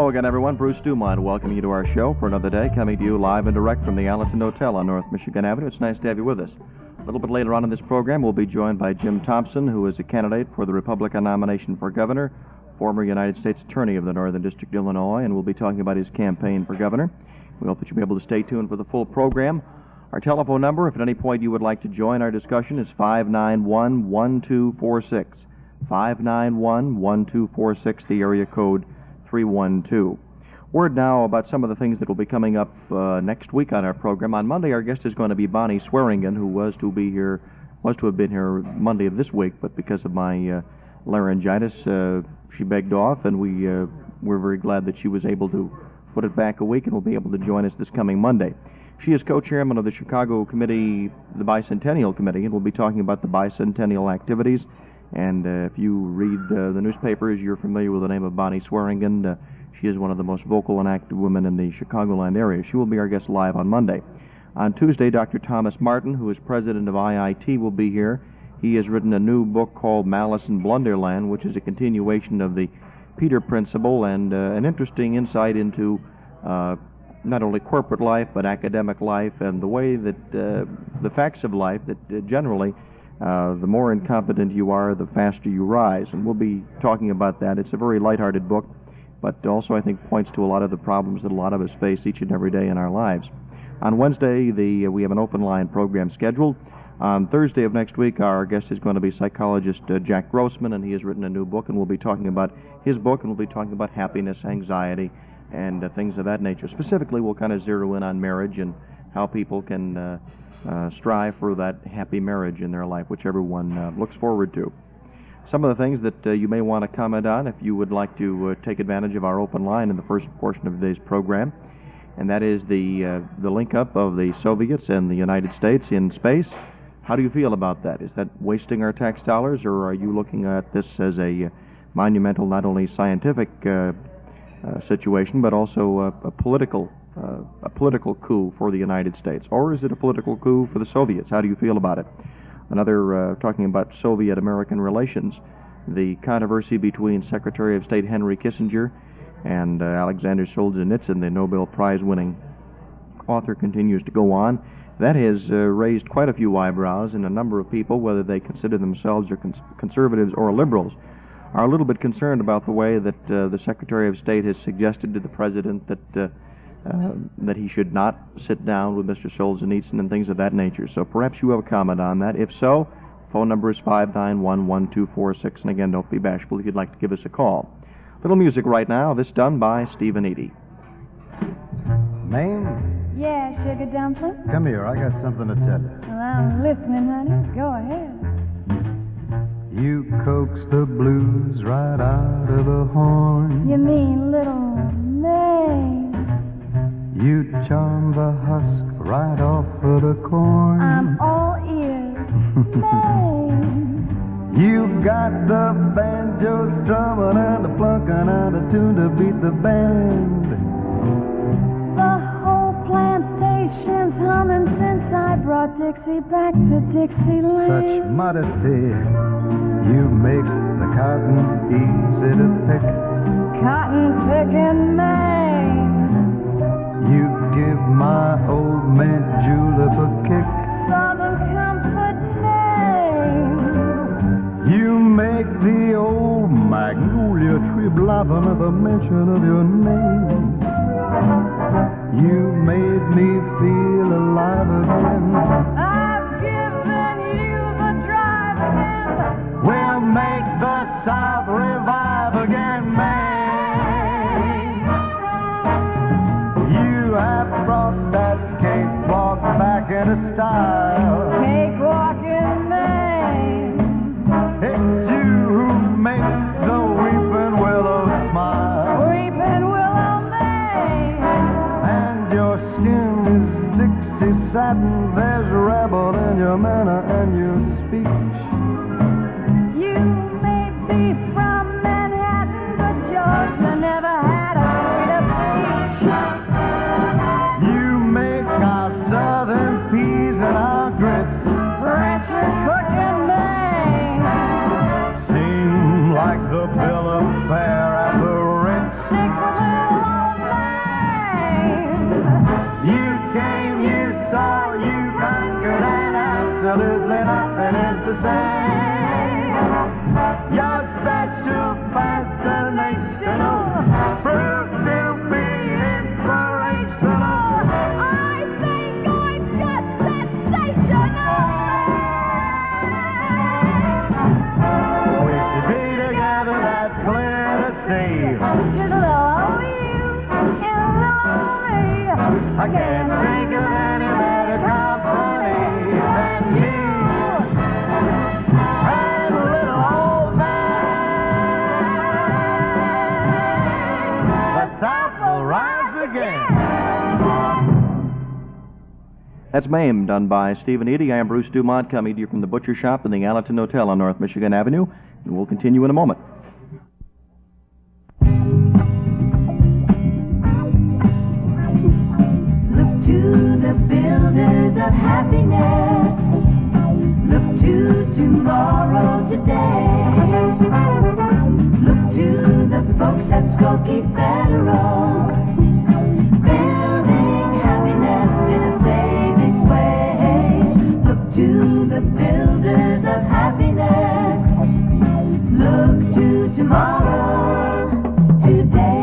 Hello again, everyone. Bruce Dumont welcoming you to our show for another day, coming to you live and direct from the Allison Hotel on North Michigan Avenue. It's nice to have you with us. A little bit later on in this program, we'll be joined by Jim Thompson, who is a candidate for the Republican nomination for governor, former United States Attorney of the Northern District of Illinois, and we'll be talking about his campaign for governor. We hope that you'll be able to stay tuned for the full program. Our telephone number, if at any point you would like to join our discussion, is 591-1246. 591-1246, the area code 312. Word now about some of the things that will be coming up next week on our program. On Monday, our guest is going to be Bonnie Swearingen, who was to have been here Monday of this week, but because of my laryngitis, she begged off, and we're very glad that she was able to put it back a week and will be able to join us this coming Monday. She is co-chairman of the Chicago Committee, the Bicentennial Committee, and we'll be talking about the bicentennial activities. And if you read the newspapers, you're familiar with the name of Bonnie Swearingen. She is one of the most vocal and active women in the Chicagoland area. She will be our guest live on Monday. On Tuesday, Dr. Thomas Martin, who is president of IIT, will be here. He has written a new book called Malice in Blunderland, which is a continuation of the Peter Principle and an interesting insight into not only corporate life, but academic life and the way that the facts of life that generally the more incompetent you are, the faster you rise. And we'll be talking about that. It's a very lighthearted book, but also I think points to a lot of the problems that a lot of us face each and every day in our lives. On Wednesday, we have an open line program scheduled. On Thursday of next week, our guest is going to be psychologist Jack Grossman, and he has written a new book, and we'll be talking about his book, and we'll be talking about happiness, anxiety, and things of that nature. Specifically, we'll kind of zero in on marriage and how people can strive for that happy marriage in their life, which everyone looks forward to. Some of the things that you may want to comment on if you would like to take advantage of our open line in the first portion of today's program, and that is the link-up of the Soviets and the United States in space. How do you feel about that? Is that wasting our tax dollars, or are you looking at this as a monumental, not only scientific situation, but also a political coup for the United States? Or is it a political coup for the Soviets? How do you feel about it? Another, talking about Soviet-American relations, the controversy between Secretary of State Henry Kissinger and Alexander Solzhenitsyn, the Nobel Prize-winning author, continues to go on. That has raised quite a few eyebrows, and a number of people, whether they consider themselves or conservatives or liberals, are a little bit concerned about the way that the Secretary of State has suggested to the President that he should not sit down with Mr. Solzhenitsyn and things of that nature. So perhaps you have a comment on that. If so, phone number is 591-1246, and again, don't be bashful if you'd like to give us a call. Little music right now, this done by Stephen Eady. Mame? Yeah, Sugar Dumpling? Come here, I got something to tell you. Well, I'm listening, honey. Go ahead. You coax the blues right out of the horn. You mean little May? You charm the husk right off of the corn. I'm all ears, May. You got the banjo strumming and the plunking and a tune to beat the band. The whole plantation's humming since I brought Dixie back to Dixieland. Such modesty, you make the cotton easy to pick. Cotton picking May. You give my old man Julep a kick. Southern comfort May. You make the old magnolia tree blossom at the mention of your name. You made me feel alive again. I've given you the drive again. We'll make the South revive again, May. You have brought that cakewalk back into style. Cakewalk in May. It's you who makes the weeping willow smile. Weeping willow May. And your skin is Dixie satin. There's rebel in your manner and your speech. You may be from Manhattan, but Georgia never had a sweeter peach. You make our southern peas and our grits Pressure cooking May. seem like the bill of fare at the Ritz. Stick a little I can't think of any better company than you and a little old man. The South will rise again. That's Mame, done by Stephen Eady. I am Bruce Dumont, coming to you from the Butcher Shop in the Gallatin Hotel on North Michigan Avenue, and we'll continue in a moment. Look to the builders of happiness. Look to tomorrow today. Look to the folks at Skokie Federal. Building happiness in a saving way. Look to the builders of happiness. Look to tomorrow today.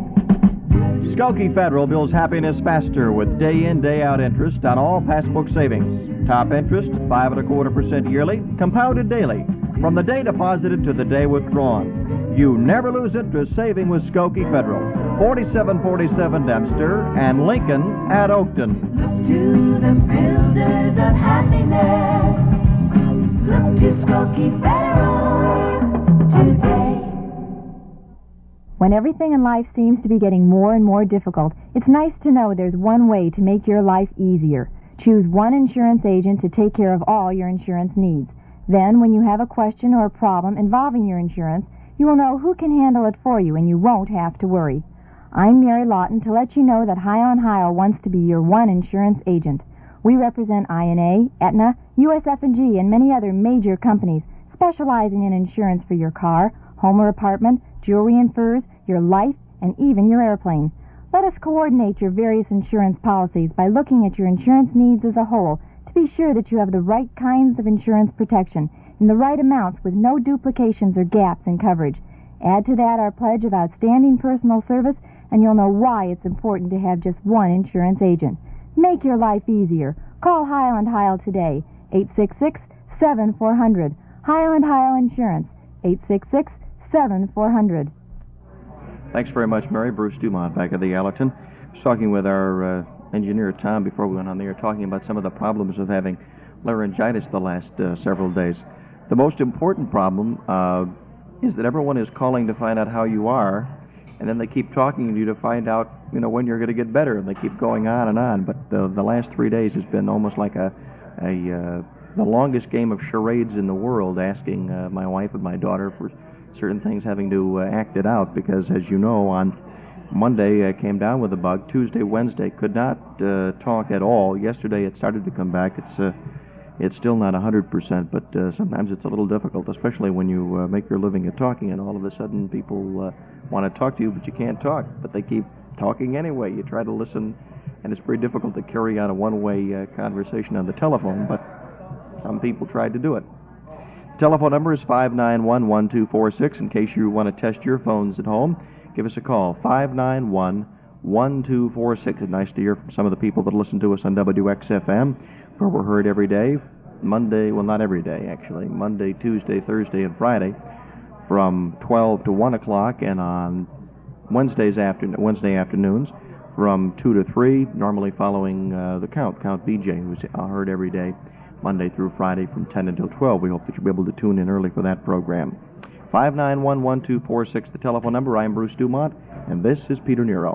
Skokie Federal builds happiness faster with day-in, day-out interest on all passbook savings. Top interest, 5.25% yearly, compounded daily, from the day deposited to the day withdrawn. You never lose interest saving with Skokie Federal. 4747 Dempster and Lincoln at Oakton. Look to the builders of happiness. Look to Skokie Federal today. When everything in life seems to be getting more and more difficult, it's nice to know there's one way to make your life easier. Choose one insurance agent to take care of all your insurance needs. Then, when you have a question or a problem involving your insurance, you will know who can handle it for you and you won't have to worry. I'm Mary Lawton to let you know that High on Heil wants to be your one insurance agent. We represent INA, Aetna, USF&G, and many other major companies specializing in insurance for your car, home or apartment, jewelry and furs, your life, and even your airplane. Let us coordinate your various insurance policies by looking at your insurance needs as a whole to be sure that you have the right kinds of insurance protection in the right amounts with no duplications or gaps in coverage. Add to that our pledge of outstanding personal service, and you'll know why it's important to have just one insurance agent. Make your life easier. Call Highland Heil today, 866-7400. Highland Heil Insurance, 866-7400. Thanks very much, Mary. Bruce Dumont back at the Gallatin. I was talking with our engineer, Tom, before we went on the air, talking about some of the problems of having laryngitis the last several days. The most important problem is that everyone is calling to find out how you are, and then they keep talking to you to find out, when you're going to get better, and they keep going on and on. But the last 3 days has been almost like the longest game of charades in the world, asking my wife and my daughter for certain things, having to act it out, because, as you know, on Monday I came down with a bug. Tuesday, Wednesday, could not talk at all. Yesterday it started to come back. It's still not 100%, but sometimes it's a little difficult, especially when you make your living at talking, and all of a sudden people want to talk to you, but you can't talk. But they keep talking anyway. You try to listen, and it's very difficult to carry on a one-way conversation on the telephone, but some people tried to do it. Telephone number is 591-1246. In case you want to test your phones at home, give us a call, 591-1246. It's nice to hear from some of the people that listen to us on WXFM, where we're heard every day, Monday, well, not every day, actually, Monday, Tuesday, Thursday, and Friday, from 12 to 1 o'clock, and on Wednesday afternoons, from 2 to 3, normally following the Count BJ, who's heard every day, Monday through Friday from 10 until 12. We hope that you'll be able to tune in early for that program. 591-1246, the telephone number. I am Bruce Dumont, and this is Peter Nero.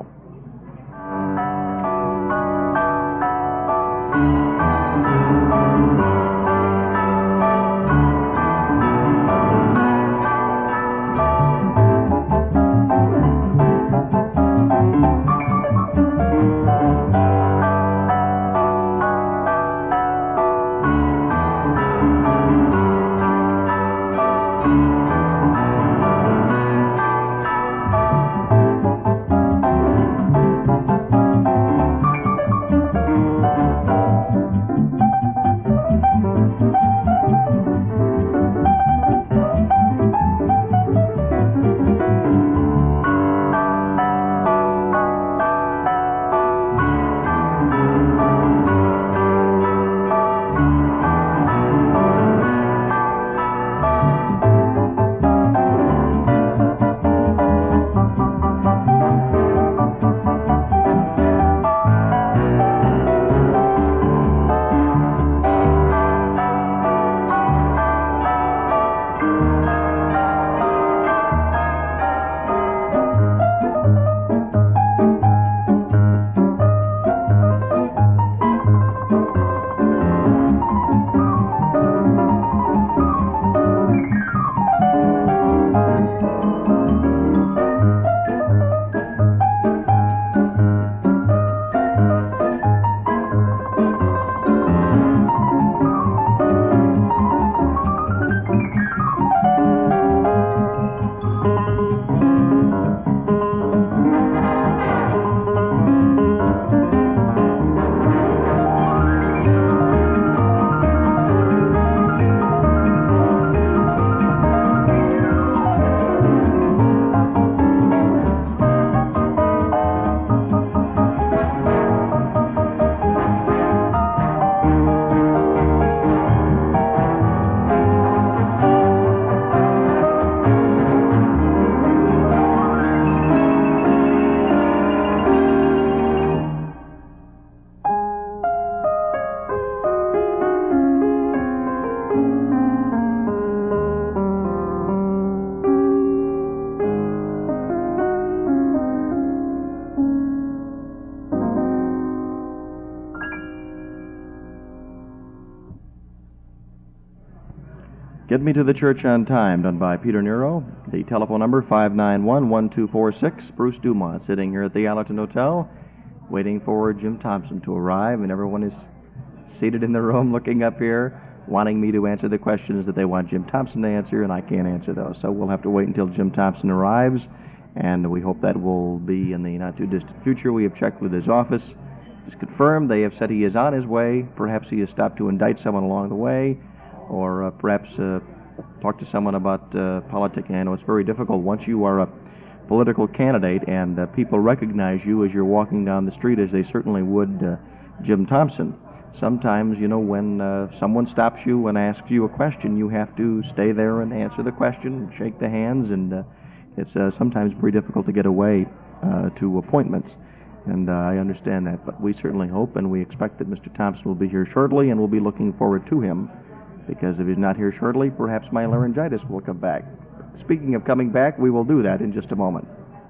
Get Me to the Church on Time, done by Peter Nero. The telephone number, 591-1246. Bruce Dumont sitting here at the Allerton Hotel, waiting for Jim Thompson to arrive, and everyone is seated in the room looking up here, wanting me to answer the questions that they want Jim Thompson to answer, and I can't answer those. So we'll have to wait until Jim Thompson arrives, and we hope that will be in the not-too-distant future. We have checked with his office. It's confirmed. They have said he is on his way. Perhaps he has stopped to indict someone along the way, or perhaps talk to someone about politicking. I know it's very difficult once you are a political candidate and people recognize you as you're walking down the street, as they certainly would Jim Thompson. Sometimes, you know, when someone stops you and asks you a question, you have to stay there and answer the question, shake the hands, and it's sometimes very difficult to get away to appointments. And I understand that, but we certainly hope and we expect that Mr. Thompson will be here shortly, and we'll be looking forward to him, because if he's not here shortly, perhaps my laryngitis will come back. Speaking of coming back, we will do that in just a moment.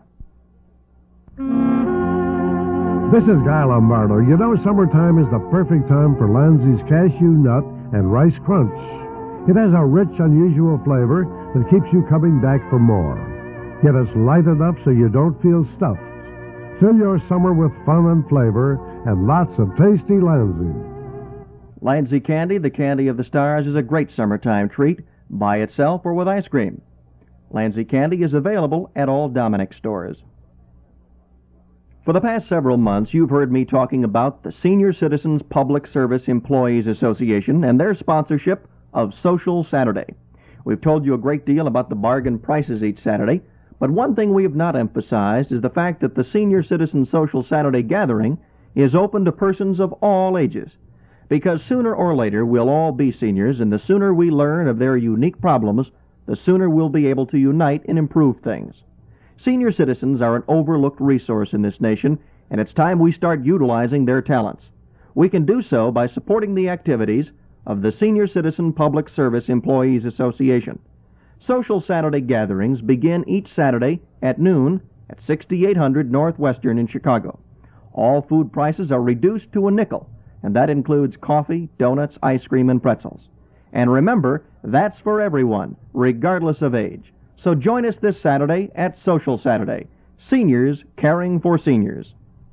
This is Guy Lombardo. You know, summertime is the perfect time for Lanzi's Cashew Nut and Rice Crunch. It has a rich, unusual flavor that keeps you coming back for more. Yet it's light enough so you don't feel stuffed. Fill your summer with fun and flavor and lots of tasty Lanzi. Lanzi Candy, the candy of the stars, is a great summertime treat, by itself or with ice cream. Lanzi Candy is available at all Dominick stores. For the past several months, you've heard me talking about the Senior Citizens Public Service Employees Association and their sponsorship of Social Saturday. We've told you a great deal about the bargain prices each Saturday, but one thing we have not emphasized is the fact that the Senior Citizens Social Saturday gathering is open to persons of all ages. Because sooner or later we'll all be seniors, and the sooner we learn of their unique problems, the sooner we'll be able to unite and improve things. Senior citizens are an overlooked resource in this nation, and it's time we start utilizing their talents. We can do so by supporting the activities of the Senior Citizen Public Service Employees Association. Social Saturday gatherings begin each Saturday at noon at 6800 Northwestern in Chicago. All food prices are reduced to a nickel, and that includes coffee, donuts, ice cream, and pretzels. And remember, that's for everyone, regardless of age. So join us this Saturday at Social Saturday. Seniors caring for seniors.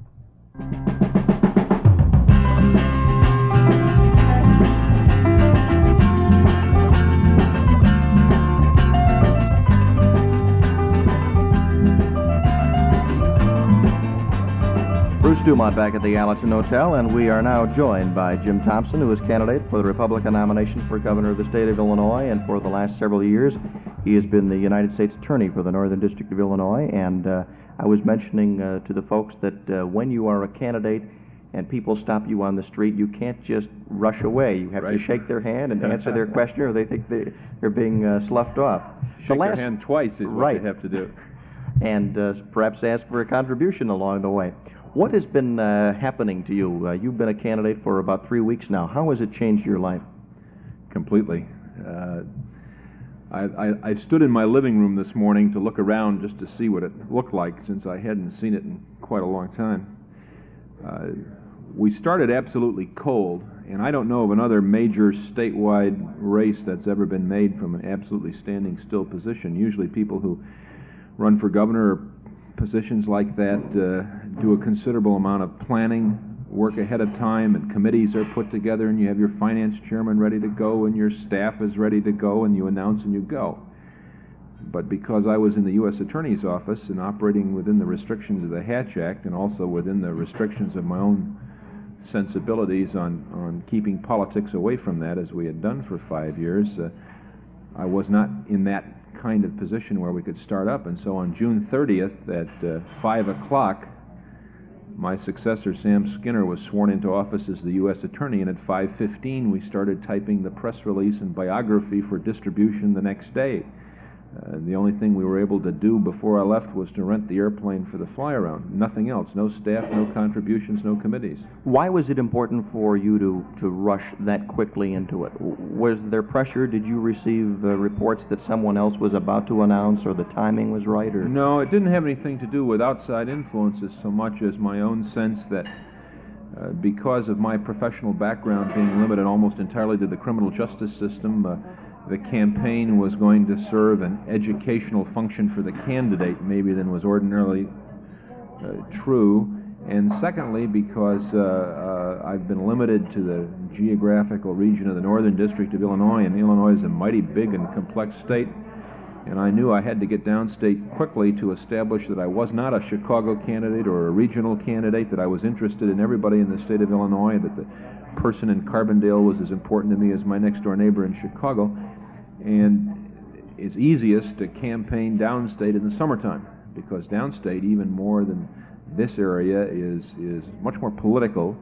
Bruce Dumont back at the Allerton Hotel, and we are now joined by Jim Thompson, who is candidate for the Republican nomination for governor of the state of Illinois, and for the last several years he has been the United States Attorney for the Northern District of Illinois. And I was mentioning to the folks that when you are a candidate and people stop you on the street, you can't just rush away. You have to shake their hand and answer their question, or they think they're being sloughed off. Shake their hand twice is what they have to do. And perhaps ask for a contribution along the way. What has been happening to you? You've been a candidate for about 3 weeks now. How has it changed your life? Completely. I stood in my living room this morning to look around just to see what it looked like, since I hadn't seen it in quite a long time. We started absolutely cold, and I don't know of another major statewide race that's ever been made from an absolutely standing still position. Usually people who run for governor or positions like that do a considerable amount of planning, work ahead of time, and committees are put together, and you have your finance chairman ready to go, and your staff is ready to go, and you announce and you go. But because I was in the U.S. Attorney's Office and operating within the restrictions of the Hatch Act, and also within the restrictions of my own sensibilities on keeping politics away from that, as we had done for 5 years, I was not in that kind of position where we could start up. And so on June 30th at 5 o'clock, my successor, Sam Skinner, was sworn into office as the U.S. Attorney, and at 5:15 we started typing the press release and biography for distribution the next day. The only thing we were able to do before I left was to rent the airplane for the fly-around. Nothing else. No staff, no contributions, no committees. Why was it important for you to rush that quickly into it? Was there pressure? Did you receive reports that someone else was about to announce, or the timing was right? Or No, it didn't have anything to do with outside influences so much as my own sense that because of my professional background being limited almost entirely to the criminal justice system, the campaign was going to serve an educational function for the candidate maybe than was ordinarily true. And secondly, because I've been limited to the geographical region of the Northern District of Illinois, and Illinois is a mighty big and complex state, and I knew I had to get downstate quickly to establish that I was not a Chicago candidate or a regional candidate, that I was interested in everybody in the state of Illinois, that the person in Carbondale was as important to me as my next-door neighbor in Chicago. And it's easiest to campaign downstate in the summertime, because downstate, even more than this area, is much more political.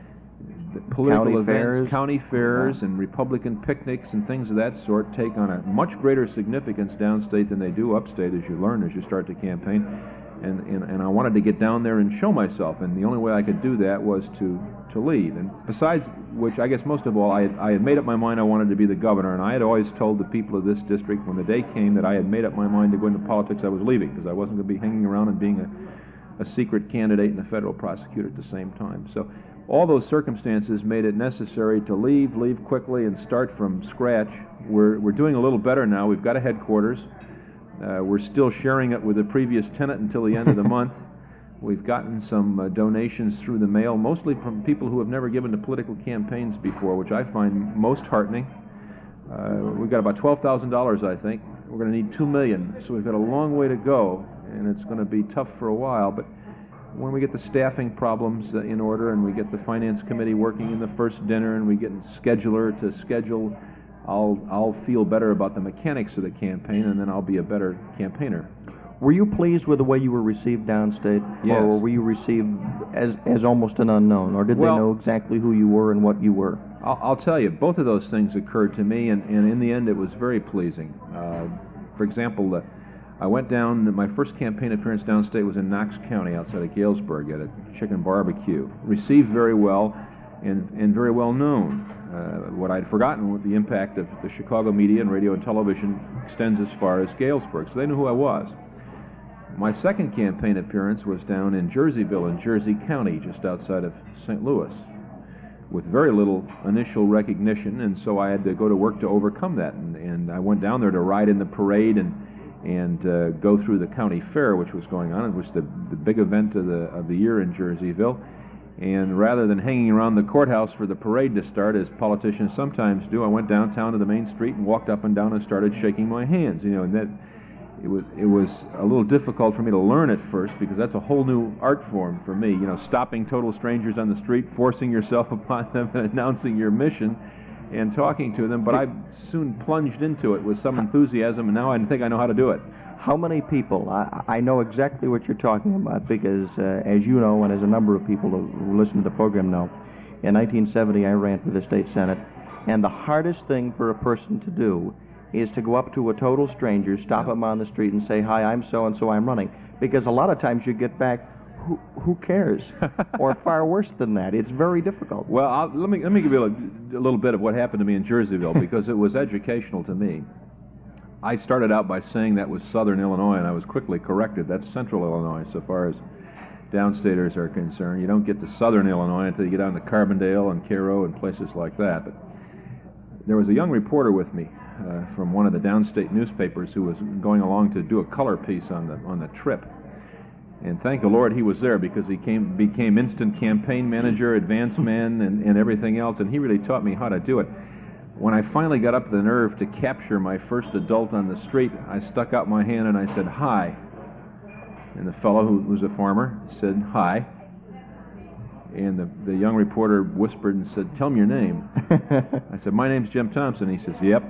County fairs, and Republican picnics and things of that sort take on a much greater significance downstate than they do upstate, as you learn as you start to campaign. And I wanted to get down there and show myself, and the only way I could do that was to leave. And besides which, I guess most of all, I had made up my mind I wanted to be the governor, and I had always told the people of this district when the day came that I had made up my mind to go into politics, I was leaving, because I wasn't going to be hanging around and being a secret candidate and a federal prosecutor at the same time. So all those circumstances made it necessary to leave quickly, and start from scratch. We're doing a little better now. We've got a headquarters. We're still sharing it with the previous tenant until the end of the month. We've gotten some donations through the mail, mostly from people who have never given to political campaigns before, which I find most heartening. We've got about $12,000, I think. We're going to need $2 million, so we've got a long way to go, and it's going to be tough for a while. But when we get the staffing problems in order, and we get the finance committee working in the first dinner, and we get a scheduler to schedule, I'll feel better about the mechanics of the campaign, and then I'll be a better campaigner. Were you pleased with the way you were received downstate? Yes. Or were you received as almost an unknown? Or did they know exactly who you were and what you were? I'll tell you, both of those things occurred to me, and in the end it was very pleasing. For example, I went down, my first campaign appearance downstate was in Knox County outside of Galesburg at a chicken barbecue. Received very well and very well known. What I'd forgotten was the impact of the Chicago media and radio and television extends as far as Galesburg, so they knew who I was. My second campaign appearance was down in Jerseyville in Jersey County, just outside of St. Louis, with very little initial recognition, and so I had to go to work to overcome that. And I went down there to ride in the parade and go through the county fair, which was going on. It was the big event of the year in Jerseyville. And rather than hanging around the courthouse for the parade to start, as politicians sometimes do, I went downtown to the main street and walked up and down and started shaking my hands. You know, and that it was a little difficult for me to learn at first, because that's a whole new art form for me. You know, stopping total strangers on the street, forcing yourself upon them, and announcing your mission, and talking to them. But I soon plunged into it with some enthusiasm, and now I think I know how to do it. How many people? I know exactly what you're talking about, because as you know, and as a number of people who listen to the program know, in 1970 I ran for the state senate, and the hardest thing for a person to do is to go up to a total stranger, stop him on the street and say, "Hi, I'm so-and-so, I'm running." Because a lot of times you get back, who cares? Or far worse than that. It's very difficult. Well, let me give you a little bit of what happened to me in Jerseyville, because it was educational to me. I started out by saying that was Southern Illinois, and I was quickly corrected. That's Central Illinois, so far as downstaters are concerned. You don't get to Southern Illinois until you get down to Carbondale and Cairo and places like that. But there was a young reporter with me from one of the downstate newspapers who was going along to do a color piece on the trip. And thank the Lord he was there, because he became instant campaign manager, advance man, and everything else, and he really taught me how to do it. When I finally got up the nerve to capture my first adult on the street, I stuck out my hand and I said, "Hi." And the fellow, who was a farmer, said, "Hi." And the young reporter whispered and said, "Tell me your name." I said, "My name's Jim Thompson." He says, "Yep."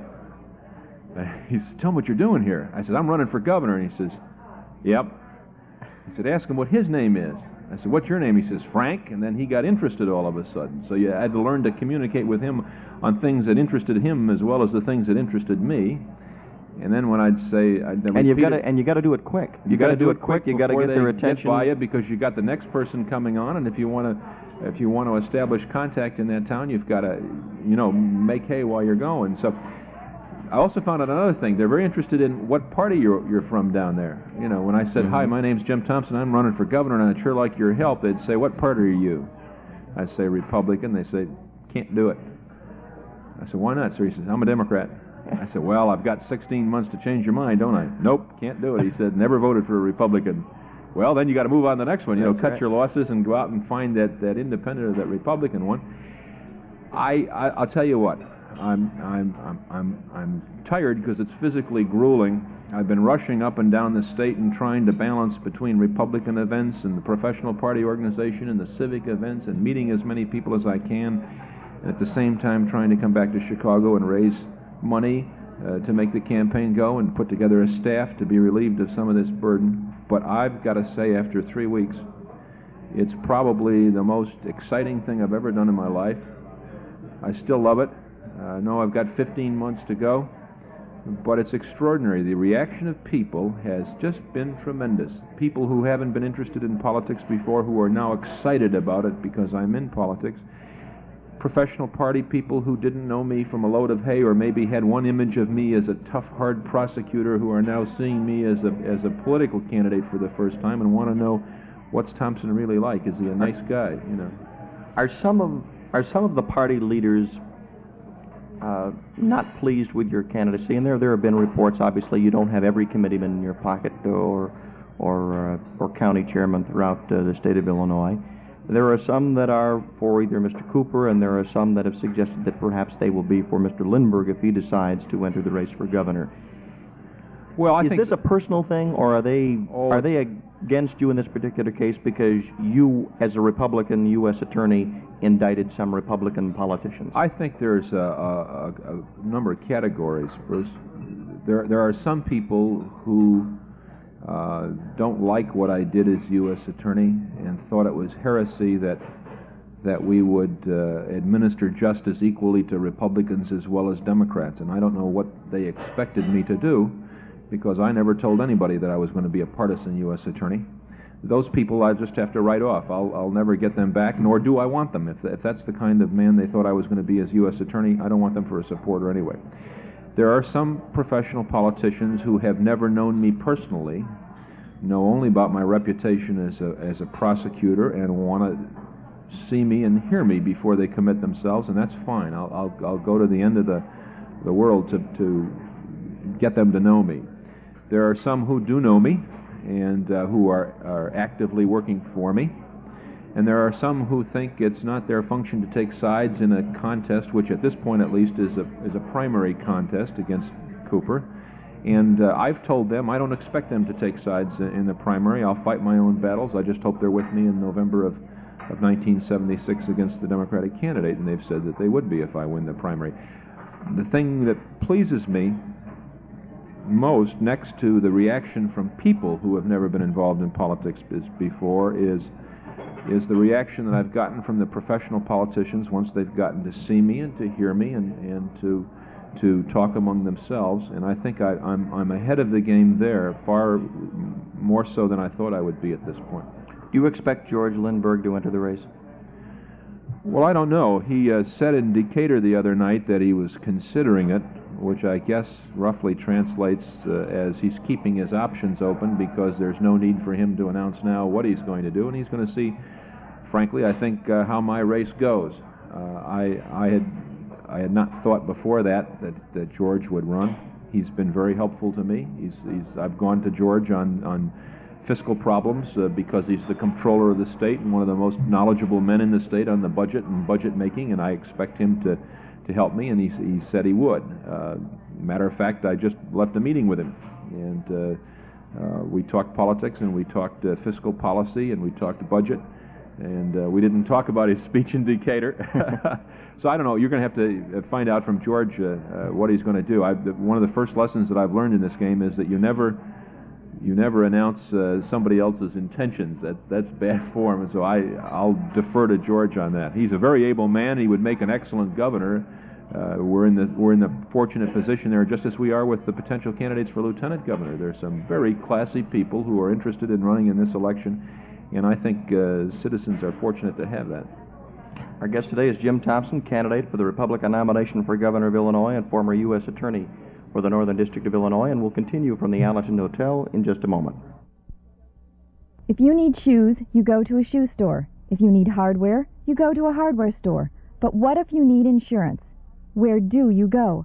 He said, "Tell me what you're doing here." I said, "I'm running for governor." And he says, "Yep." He said, "Ask him what his name is." I said, "What's your name?" He says, "Frank." And then he got interested all of a sudden. So you had to learn to communicate with him on things that interested him as well as the things that interested me. And then when I'd say, and you got to do it quick. You got to do it quick. You got to get their attention. Get by you, because you got the next person coming on, and if you want to establish contact in that town, you've got to, make hay while you're going. So I also found out another thing. They're very interested in what party you're from down there. When I said, "Hi, my name's Jim Thompson, I'm running for governor, and I'd sure like your help," they'd say, "What party are you?" I'd say, "Republican." They say, "Can't do it." I said, "Why not, sir?" He says, "I'm a Democrat." I said, well, I've got 16 months to change your mind, don't I? Nope, can't do it. He said, never voted for a Republican. Well, then you got to move on to the next one. You know, cut your losses and go out and find that independent or that Republican one. I'll tell you what. I'm tired because it's physically grueling. I've been rushing up and down the state and trying to balance between Republican events and the professional party organization and the civic events and meeting as many people as I can, and at the same time trying to come back to Chicago and raise money to make the campaign go and put together a staff to be relieved of some of this burden. But I've got to say, after 3 weeks, it's probably the most exciting thing I've ever done in my life. I still love it. I know I've got 15 months to go, but it's extraordinary. The reaction of people has just been tremendous. People who haven't been interested in politics before, who are now excited about it because I'm in politics. Professional party people who didn't know me from a load of hay or maybe had one image of me as a tough, hard prosecutor who are now seeing me as a political candidate for the first time and want to know what's Thompson really like. Is he a nice guy? You know. Are some of the party leaders not pleased with your candidacy? And there have been reports. Obviously, you don't have every committeeman in your pocket or county chairman throughout the state of Illinois. There are some that are for either Mr. Cooper, and there are some that have suggested that perhaps they will be for Mr. Lindbergh if he decides to enter the race for governor. Well, I think... Is this a personal thing, or are they against you in this particular case because you, as a Republican U.S. attorney, indicted some Republican politicians? I think there's a number of categories, Bruce. There are some people who don't like what I did as U.S. attorney and thought it was heresy that we would administer justice equally to Republicans as well as Democrats. And I don't know what they expected me to do, because I never told anybody that I was going to be a partisan U.S. attorney. Those people I just have to write off. I'll never get them back, nor do I want them. If that's the kind of man they thought I was going to be as U.S. attorney, I don't want them for a supporter anyway. There are some professional politicians who have never known me personally, know only about my reputation as a prosecutor, and want to see me and hear me before they commit themselves, and that's fine. I'll go to the end of the world to get them to know me. There are some who do know me and who are actively working for me. And there are some who think it's not their function to take sides in a contest, which at this point at least is a primary contest against Cooper. And I've told them I don't expect them to take sides in the primary. I'll fight my own battles. I just hope they're with me in November of 1976 against the Democratic candidate, and they've said that they would be if I win the primary. The thing that pleases me most, next to the reaction from people who have never been involved in politics before, is the reaction that I've gotten from the professional politicians once they've gotten to see me and to hear me and to talk among themselves. And I think I'm ahead of the game there, far more so than I thought I would be at this point. Do you expect George Lindbergh to enter the race? Well, I don't know. He said in Decatur the other night that he was considering it, which I guess roughly translates as he's keeping his options open because there's no need for him to announce now what he's going to do, and he's going to see, frankly, I think, how my race goes. I had not thought before that George would run. He's been very helpful to me. I've gone to George on fiscal problems because he's the comptroller of the state and one of the most knowledgeable men in the state on the budget and budget making, and I expect him to help me, and he said he would. Matter of fact, I just left a meeting with him, and we talked politics, and we talked fiscal policy, and we talked budget, and we didn't talk about his speech in Decatur. So I don't know. You're going to have to find out from George what he's going to do. One of the first lessons that I've learned in this game is that you never announce somebody else's intentions. That's bad form, and so I'll defer to George on that. He's a very able man. He would make an excellent governor. We're in the fortunate position there, just as we are with the potential candidates for lieutenant governor. There's some very classy people who are interested in running in this election, and I think citizens are fortunate to have that. Our guest today is Jim Thompson, candidate for the Republican nomination for governor of Illinois and former U.S. attorney for the Northern District of Illinois, and we'll continue from the Allerton Hotel in just a moment. If you need shoes, you go to a shoe store. If you need hardware, you go to a hardware store. But what if you need insurance? Where do you go?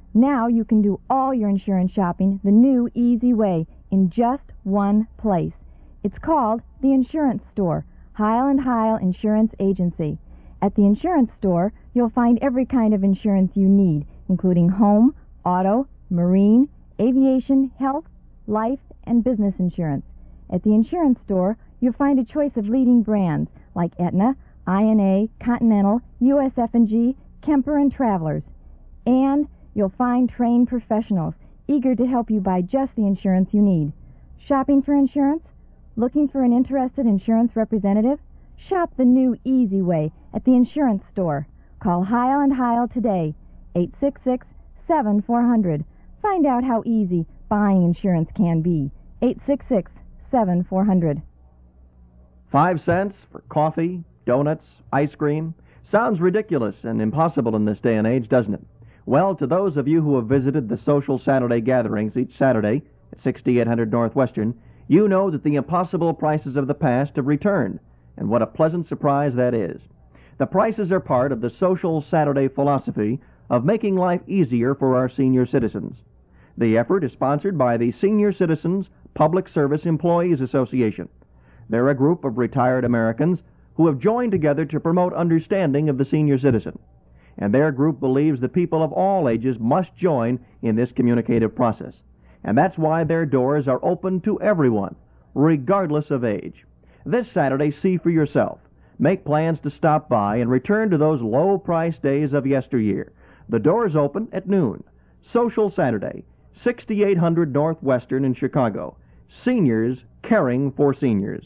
Now you can do all your insurance shopping the new, easy way in just one place. It's called the Insurance Store, Heil & Heil Insurance Agency. At the Insurance Store, you'll find every kind of insurance you need, including home, auto, marine, aviation, health, life, and business insurance. At the Insurance Store, you'll find a choice of leading brands like Aetna, INA, Continental, USF&G, Kemper, and Travelers. And you'll find trained professionals eager to help you buy just the insurance you need. Shopping for insurance? Looking for an interested insurance representative? Shop the new, easy way at the Insurance Store. Call Heil & Heil today, 866-7400. Find out how easy buying insurance can be. 866-7400. 5 cents for coffee, donuts, ice cream. Sounds ridiculous and impossible in this day and age, doesn't it? Well, to those of you who have visited the social Saturday gatherings each Saturday at 6800 Northwestern, you know that the impossible prices of the past have returned, and what a pleasant surprise that is. The prices are part of the social Saturday philosophy of making life easier for our senior citizens. The effort is sponsored by the Senior Citizens Public Service Employees Association. They're a group of retired Americans who have joined together to promote understanding of the senior citizen. And their group believes that people of all ages must join in this communicative process. And that's why their doors are open to everyone, regardless of age. This Saturday, see for yourself. Make plans to stop by and return to those low-priced days of yesteryear. The doors open at noon. Social Saturday, 6800 Northwestern in Chicago. Seniors caring for seniors.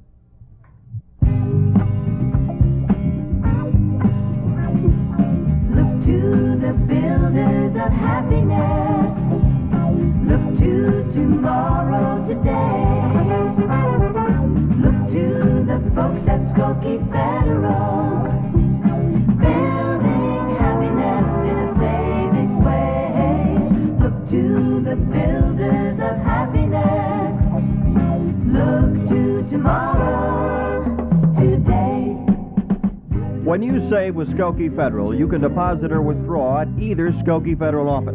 Look to the builders of happiness. Look to tomorrow today. Look to the folks at Skokie Federal. Building happiness in a saving way. Look to the builders of happiness. Look to tomorrow today. When you save with Skokie Federal, you can deposit or withdraw at either Skokie Federal office,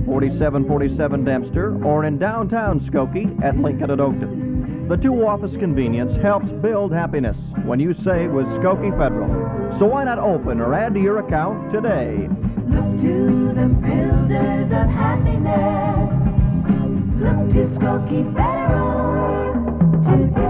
4747 Dempster, or in downtown Skokie at Lincoln and Oakton. The two-office convenience helps build happiness when you save with Skokie Federal. So why not open or add to your account today? Look to the builders of happiness. Look to Skokie Federal today.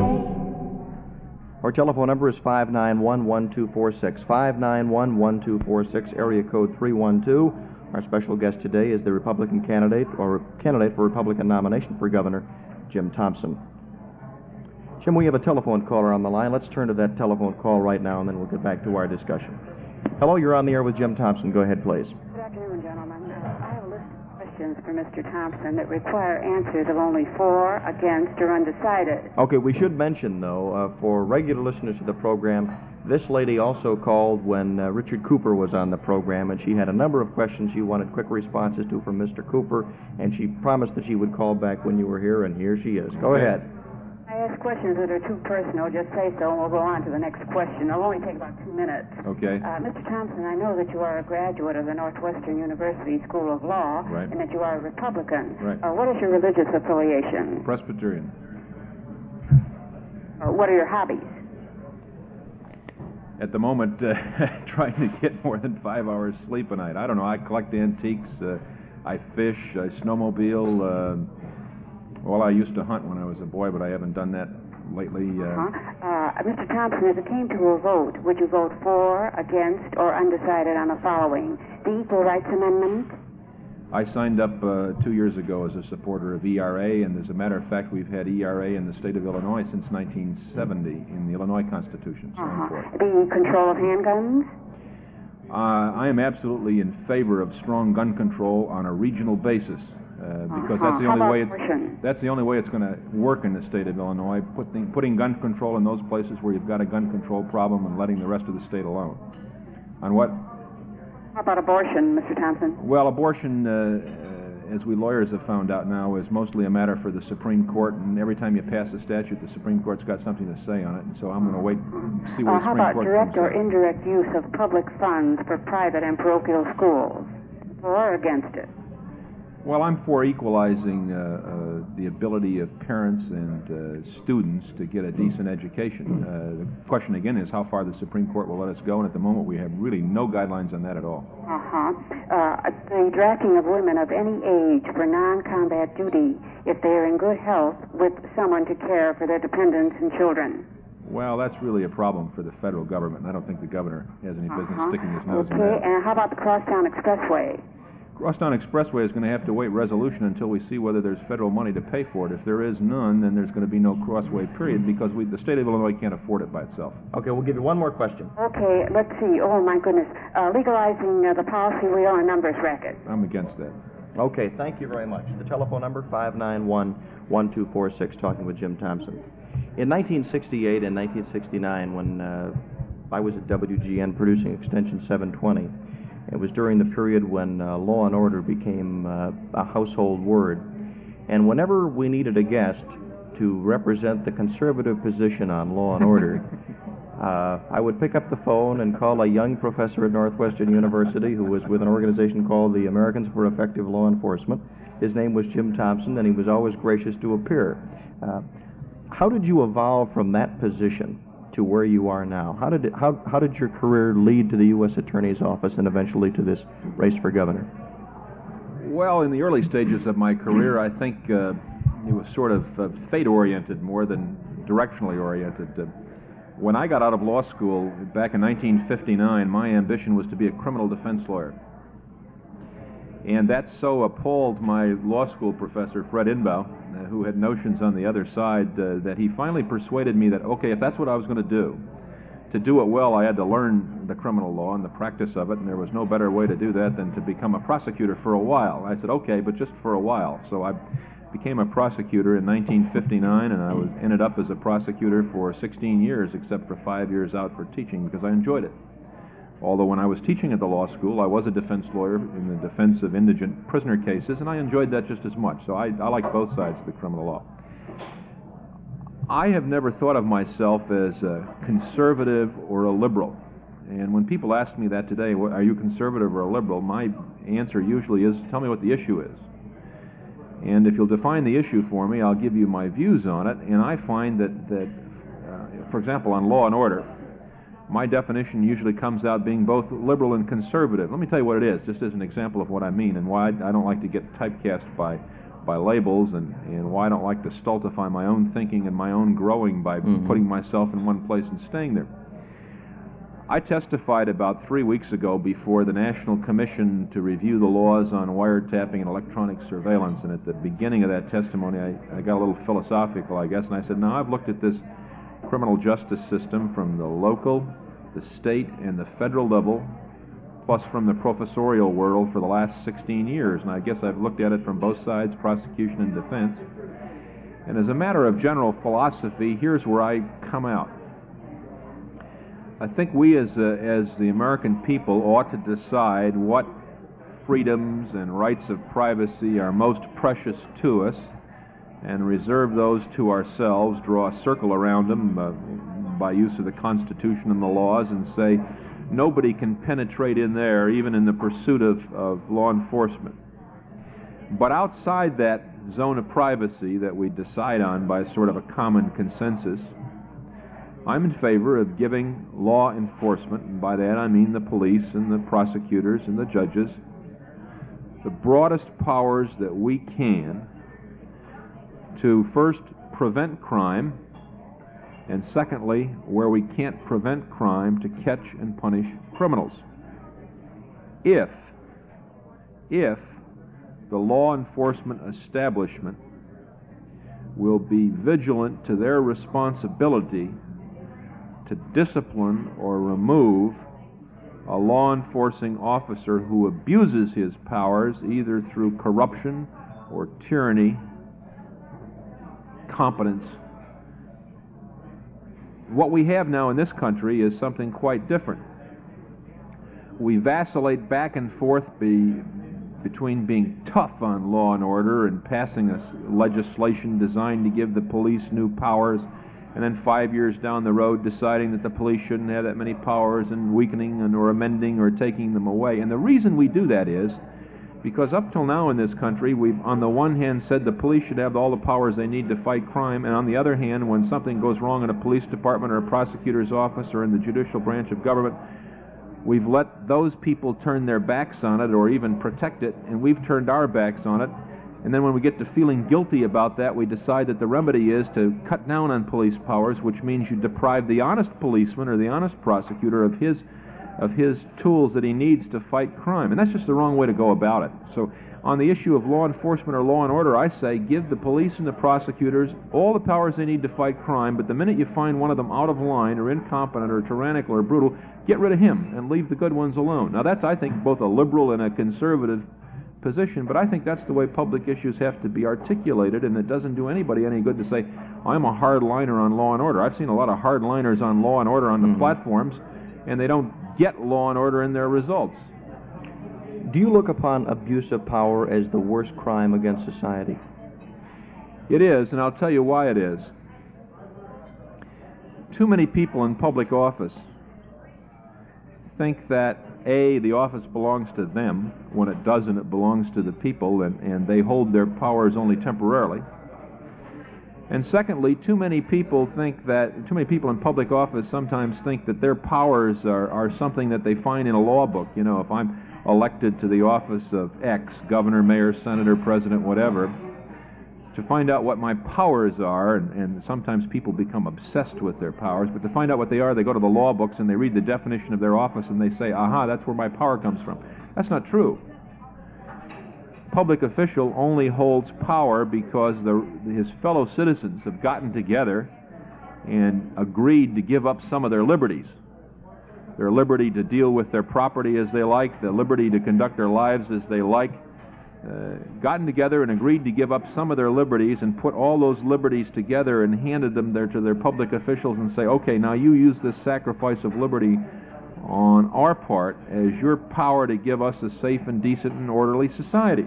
Our telephone number is 591-1246, 591-1246, area code 312. Our special guest today is the Republican candidate for Republican nomination for governor, Jim Thompson. Jim, we have a telephone caller on the line. Let's turn to that telephone call right now, and then we'll get back to our discussion. Hello, you're on the air with Jim Thompson. Go ahead, please. Good afternoon, gentlemen. I have a list of questions for Mr. Thompson that require answers of only for, against, or undecided. Okay, we should mention, though, for regular listeners to the program, this lady also called when Richard Cooper was on the program, and she had a number of questions she wanted quick responses to from Mr. Cooper, and she promised that she would call back when you were here, and here she is. Go ahead. I ask questions that are too personal. Just say so, and we'll go on to the next question. It'll only take about 2 minutes. Okay. Mr. Thompson, I know that you are a graduate of the Northwestern University School of Law, Right. and that you are a Republican. Right. What is your religious affiliation? Presbyterian. What are your hobbies? At the moment, trying to get more than 5 hours sleep a night. I don't know. I collect antiques. I fish. I snowmobile. Well, I used to hunt when I was a boy, but I haven't done that lately. Mr. Thompson, if it came to a vote, would you vote for, against, or undecided on the following? The Equal Rights Amendment? I signed up 2 years ago as a supporter of ERA, and as a matter of fact, we've had ERA in the state of Illinois since 1970 in the Illinois Constitution. So I'm for it. The control of handguns? I am absolutely in favor of strong gun control on a regional basis. Because that's the How only about way abortion? that's the only way it's going to work in the state of Illinois. Putting gun control in those places where you've got a gun control problem and letting the rest of the state alone. On what? How about abortion, Mr. Thompson? Well, abortion, as we lawyers have found out now, is mostly a matter for the Supreme Court. And every time you pass a statute, the Supreme Court's got something to say on it. And so I'm going to wait and see what the How Supreme about Court direct comes or to. indirect use of public funds for private and parochial schools? For or against it? Well, I'm for equalizing the ability of parents and students to get a decent education. The question again is how far the Supreme Court will let us go, and at the moment we have really no guidelines on that at all. The drafting of women of any age for non-combat duty, if they are in good health, with someone to care for their dependents and children. Well, that's really a problem for the federal government, and I don't think the governor has any business sticking his nose in Okay, that. and how about the Crosstown Expressway? Crosstown Expressway is going to have to wait resolution until we see whether there's federal money to pay for it. If there is none, then there's going to be no crossway, period, because the state of Illinois can't afford it by itself. Okay, we'll give you one more question. Okay, let's see. Oh, my goodness. Legalizing the policy wheel and numbers racket. I'm against that. Okay, thank you very much. The telephone number, 591-1246, talking with Jim Thompson. In 1968 and 1969, when I was at WGN producing Extension 720, it was during the period when law and order became a household word. And whenever we needed a guest to represent the conservative position on law and order, I would pick up the phone and call a young professor at Northwestern University who was with an organization called the Americans for Effective Law Enforcement. His name was Jim Thompson, and he was always gracious to appear. How did you evolve from that position to where you are now? How did your career lead to the U.S. Attorney's Office and eventually to this race for governor? Well, in the early stages of my career, I think it was sort of fate-oriented more than directionally oriented. When I got out of law school back in 1959, my ambition was to be a criminal defense lawyer. And that so appalled my law school professor, Fred Inbow, who had notions on the other side, that he finally persuaded me that, okay, if that's what I was going to do it well, I had to learn the criminal law and the practice of it, and there was no better way to do that than to become a prosecutor for a while. I said, okay, but just for a while. So I became a prosecutor in 1959, and I ended up as a prosecutor for 16 years, except for 5 years out for teaching, because I enjoyed it. Although when I was teaching at the law school, I was a defense lawyer in the defense of indigent prisoner cases, and I enjoyed that just as much. So I like both sides of the criminal law. I have never thought of myself as a conservative or a liberal. And when people ask me that today, are you conservative or a liberal, my answer usually is, tell me what the issue is. And if you'll define the issue for me, I'll give you my views on it. And I find that for example, on law and order, my definition usually comes out being both liberal and conservative. Let me tell you what it is, just as an example of what I mean and why I don't like to get typecast by labels and why I don't like to stultify my own thinking and my own growing by putting myself in one place and staying there. I testified about 3 weeks ago before the National Commission to review the laws on wiretapping and electronic surveillance, and at the beginning of that testimony I got a little philosophical, I guess, and I said, now I've looked at this criminal justice system from the local, the state, and the federal level, plus from the professorial world for the last 16 years. And I guess I've looked at it from both sides, prosecution and defense. And as a matter of general philosophy, here's where I come out. I think we as the American people ought to decide what freedoms and rights of privacy are most precious to us, and reserve those to ourselves, draw a circle around them by use of the Constitution and the laws, and say nobody can penetrate in there, even in the pursuit of law enforcement. But outside that zone of privacy that we decide on by sort of a common consensus, I'm in favor of giving law enforcement, and by that I mean the police and the prosecutors and the judges, the broadest powers that we can to first prevent crime, and secondly, where we can't prevent crime, to catch and punish criminals. If the law enforcement establishment will be vigilant to their responsibility to discipline or remove a law enforcing officer who abuses his powers either through corruption or tyranny, competence. What we have now in this country is something quite different. We vacillate back and forth between being tough on law and order and passing legislation designed to give the police new powers, and then 5 years down the road deciding that the police shouldn't have that many powers and weakening or amending or taking them away. And the reason we do that is Because up till now in this country, we've on the one hand said the police should have all the powers they need to fight crime, and on the other hand, when something goes wrong in a police department or a prosecutor's office or in the judicial branch of government, we've let those people turn their backs on it or even protect it, and we've turned our backs on it. And then when we get to feeling guilty about that, we decide that the remedy is to cut down on police powers, which means you deprive the honest policeman or the honest prosecutor of his tools that he needs to fight crime. And that's just the wrong way to go about it. So on the issue of law enforcement or law and order, I say give the police and the prosecutors all the powers they need to fight crime, but the minute you find one of them out of line or incompetent or tyrannical or brutal, get rid of him and leave the good ones alone. Now that's, I think, both a liberal and a conservative position, but I think that's the way public issues have to be articulated, and it doesn't do anybody any good to say, I'm a hardliner on law and order. I've seen a lot of hardliners on law and order on the platforms, and they don't get law and order in their results. Do you look upon abuse of power as the worst crime against society? It is, and I'll tell you why it is. Too many people in public office think that, A, the office belongs to them, when it doesn't, it belongs to the people, and they hold their powers only temporarily. And secondly, too many people in public office sometimes think that their powers are something that they find in a law book. You know, if I'm elected to the office of X, governor, mayor, senator, president, whatever, to find out what my powers are, and sometimes people become obsessed with their powers, but to find out what they are, they go to the law books and they read the definition of their office and they say, aha, that's where my power comes from. That's not true. Public official only holds power because his fellow citizens have gotten together and agreed to give up some of their liberties. Their liberty to deal with their property as they like, the liberty to conduct their lives as they like, gotten together and agreed to give up some of their liberties and put all those liberties together and handed them there to their public officials and say, okay, now you use this sacrifice of liberty on our part as your power to give us a safe and decent and orderly society.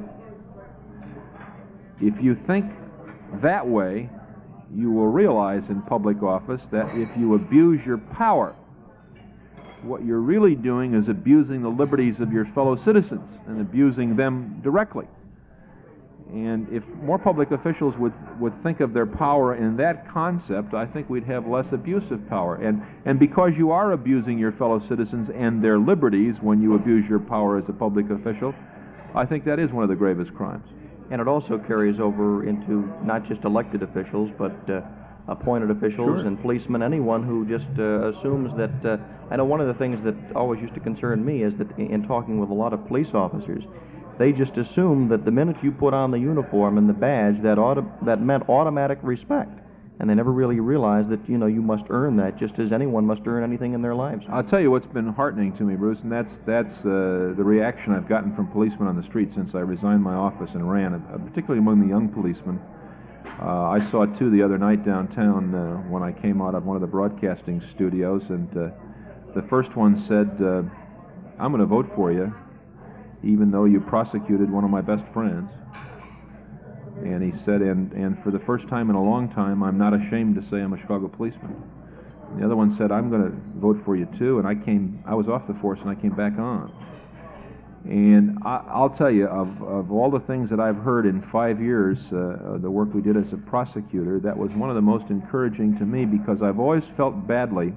If you think that way, you will realize in public office that if you abuse your power, what you're really doing is abusing the liberties of your fellow citizens and abusing them directly. And if more public officials would think of their power in that concept, I think we'd have less abusive power. And because you are abusing your fellow citizens and their liberties when you abuse your power as a public official, I think that is one of the gravest crimes. And it also carries over into not just elected officials, but appointed officials and policemen, anyone who just assumes that... I know one of the things that always used to concern me is that in talking with a lot of police officers, they just assume that the minute you put on the uniform and the badge, that meant automatic respect. And they never really realized that, you know, you must earn that just as anyone must earn anything in their lives. I'll tell you what's been heartening to me, Bruce, and that's the reaction I've gotten from policemen on the street since I resigned my office and ran, particularly among the young policemen. I saw two the other night downtown when I came out of one of the broadcasting studios, and the first one said, I'm going to vote for you, even though you prosecuted one of my best friends. And he said, and for the first time in a long time, I'm not ashamed to say I'm a Chicago policeman. And the other one said, I'm going to vote for you too, and I was off the force and I came back on. And I'll tell you, of all the things that I've heard in 5 years, the work we did as a prosecutor, that was one of the most encouraging to me, because I've always felt badly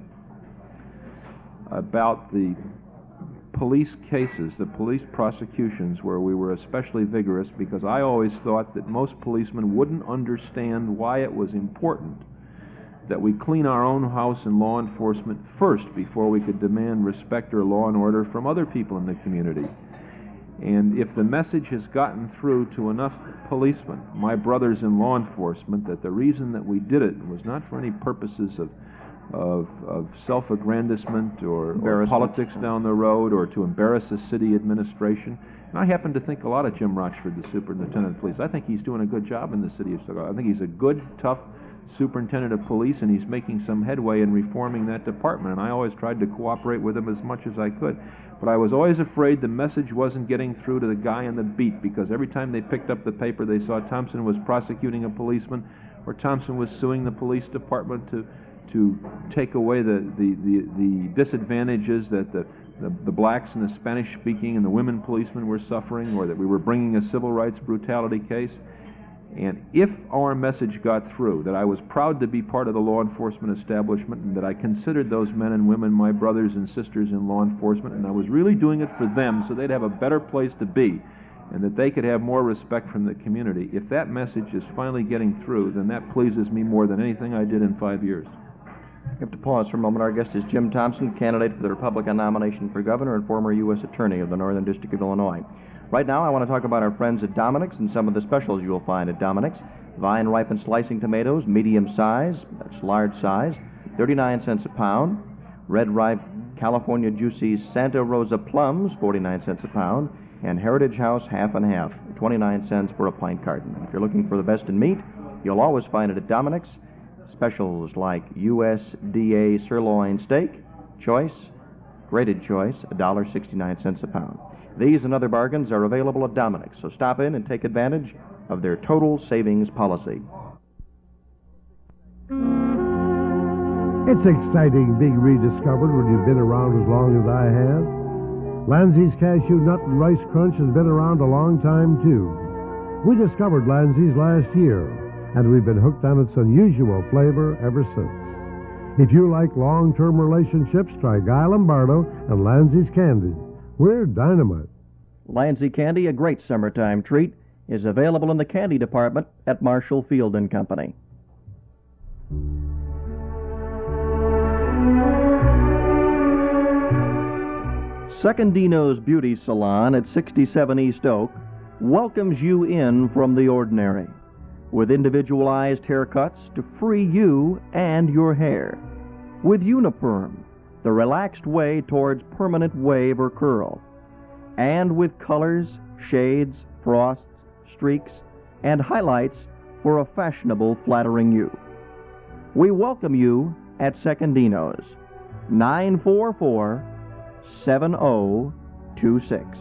about the police cases, the police prosecutions where we were especially vigorous, because I always thought that most policemen wouldn't understand why it was important that we clean our own house in law enforcement first before we could demand respect or law and order from other people in the community. And if the message has gotten through to enough policemen, my brothers in law enforcement, that the reason that we did it was not for any purposes of self-aggrandizement or politics down the road or to embarrass the city administration. And I happen to think a lot of Jim Rochford, the superintendent of police. I think he's doing a good job in the city of Chicago. I think he's a good, tough superintendent of police, and he's making some headway in reforming that department. And I always tried to cooperate with him as much as I could. But I was always afraid the message wasn't getting through to the guy on the beat, because every time they picked up the paper, they saw Thompson was prosecuting a policeman, or Thompson was suing the police department to take away the disadvantages that the the blacks and the Spanish-speaking and the women policemen were suffering, or that we were bringing a civil rights brutality case. And if our message got through, that I was proud to be part of the law enforcement establishment, and that I considered those men and women my brothers and sisters in law enforcement, and I was really doing it for them so they'd have a better place to be, and that they could have more respect from the community, if that message is finally getting through, then that pleases me more than anything I did in 5 years. We have to pause for a moment. Our guest is Jim Thompson, candidate for the Republican nomination for governor and former U.S. Attorney of the Northern District of Illinois. Right now, I want to talk about our friends at Dominic's and some of the specials you'll find at Dominic's. Vine-ripened slicing tomatoes, medium size, that's large size, 39 cents a pound. Red-ripe California Juicy Santa Rosa plums, 49 cents a pound. And Heritage House half and half, 29 cents for a pint carton. If you're looking for the best in meat, you'll always find it at Dominic's. Specials like USDA sirloin steak, choice, grated choice, $1.69 a pound. These and other bargains are available at Dominic's, so stop in and take advantage of their total savings policy. It's exciting being rediscovered when you've been around as long as I have. Lanzy's Cashew Nut and Rice Crunch has been around a long time, too. We discovered Lanzy's last year, and we've been hooked on its unusual flavor ever since. If you like long-term relationships, try Guy Lombardo and Lanzy's Candy. We're dynamite. Lanzy Candy, a great summertime treat, is available in the candy department at Marshall Field & Company. Secondino's Beauty Salon at 67 East Oak welcomes you in from the ordinary with individualized haircuts to free you and your hair. With Uniperm, the relaxed way towards permanent wave or curl. And with colors, shades, frosts, streaks, and highlights for a fashionable, flattering you. We welcome you at Secondino's, 944-7026.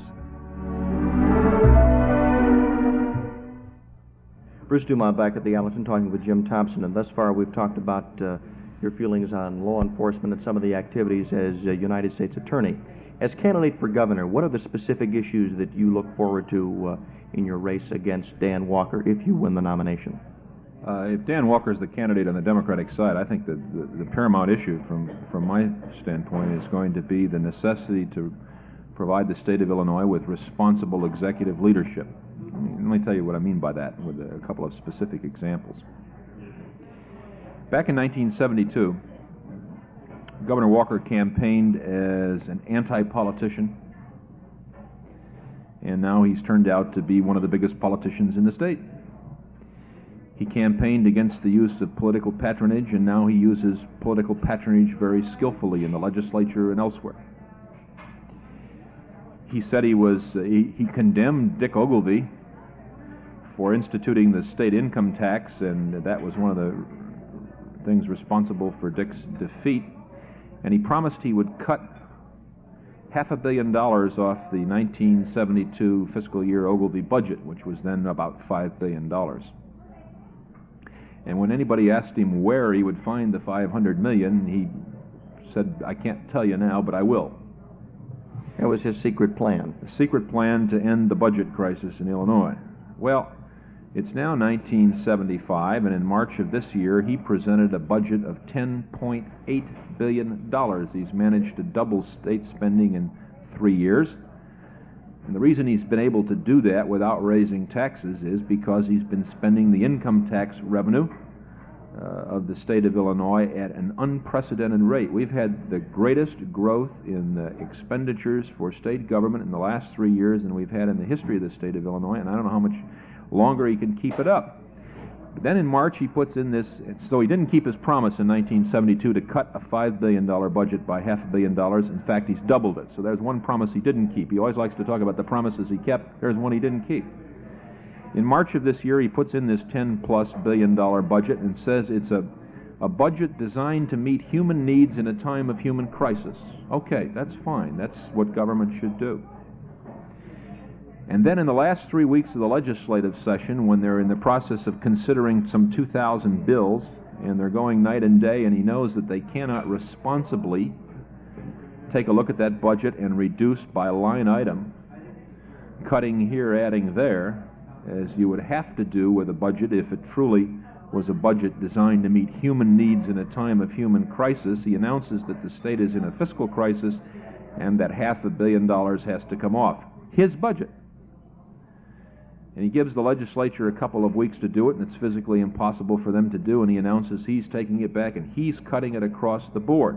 Bruce Dumont back at the Allerton talking with Jim Thompson, and thus far we've talked about your feelings on law enforcement and some of the activities as United States Attorney. As candidate for governor, what are the specific issues that you look forward to in your race against Dan Walker if you win the nomination? If Dan Walker is the candidate on the Democratic side, I think that the paramount issue from my standpoint is going to be the necessity to provide the state of Illinois with responsible executive leadership. I mean, let me tell you what I mean by that with a couple of specific examples. Back in 1972, Governor Walker campaigned as an anti-politician, and now he's turned out to be one of the biggest politicians in the state. He campaigned against the use of political patronage, and now he uses political patronage very skillfully in the legislature and elsewhere. He said he condemned Dick Ogilvy for instituting the state income tax, and that was one of the things responsible for Dick's defeat. And he promised he would cut $500 million off the 1972 fiscal year Ogilvy budget, which was then about $5 billion. And when anybody asked him where he would find the $500 million, he said, "I can't tell you now, but I will." That was his secret plan. The secret plan to end the budget crisis in Illinois. Well, it's now 1975, and in March of this year, he presented a budget of $10.8 billion. He's managed to double state spending in 3 years. And the reason he's been able to do that without raising taxes is because he's been spending the income tax revenue of the state of Illinois at an unprecedented rate. We've had the greatest growth in the expenditures for state government in the last 3 years than we've had in the history of the state of Illinois, and I don't know how much longer he can keep it up. But then in March he puts in this, so he didn't keep his promise in 1972 to cut a $5 billion budget by $500 million. In fact, he's doubled it. So there's one promise he didn't keep. He always likes to talk about the promises he kept. There's one he didn't keep. In March of this year, he puts in this $10+ billion budget and says it's a budget designed to meet human needs in a time of human crisis. Okay, that's fine. That's what government should do. And then in the last 3 weeks of the legislative session, when they're in the process of considering some 2,000 bills, and they're going night and day, and he knows that they cannot responsibly take a look at that budget and reduce by line item, cutting here, adding there, as you would have to do with a budget if it truly was a budget designed to meet human needs in a time of human crisis. He announces that the state is in a fiscal crisis and that $500 million has to come off his budget. And he gives the legislature a couple of weeks to do it, and it's physically impossible for them to do, and he announces he's taking it back and he's cutting it across the board.